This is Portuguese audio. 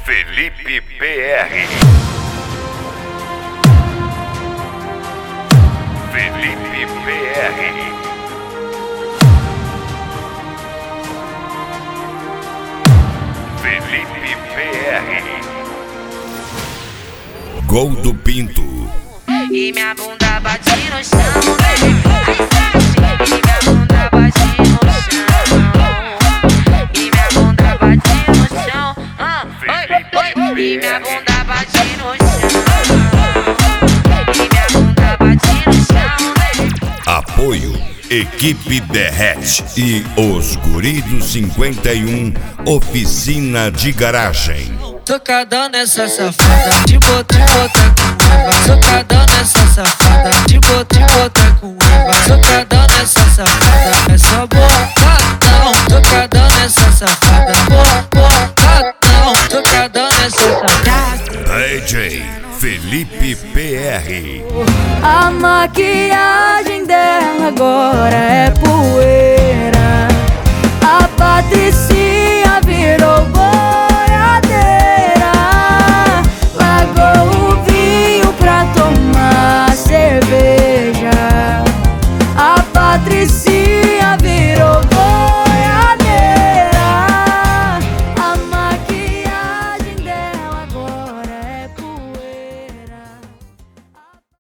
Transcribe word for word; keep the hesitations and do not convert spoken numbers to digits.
Felipe P R. Felipe P R. Felipe P R. Gol do Pinto. E minha bunda bate no chão, né? E minha bunda bate no chão. E minha bunda bate no chão. Ah, oi, oi. E minha bunda bate no chão. E minha bunda bate no chão, né? Apoio Equipe Derrete e os Guridos cinquenta e um Oficina de Garagem. Socadão nessa safada, te botar, botar com Eva. Socadão nessa safada, te botar, botar com Eva. Socadão nessa safada, é só bocadão. Socadão nessa safada, bocadão. Socadão nessa safada. D J Felipe P R. A maquiagem dela agora é poeira. A Patrícia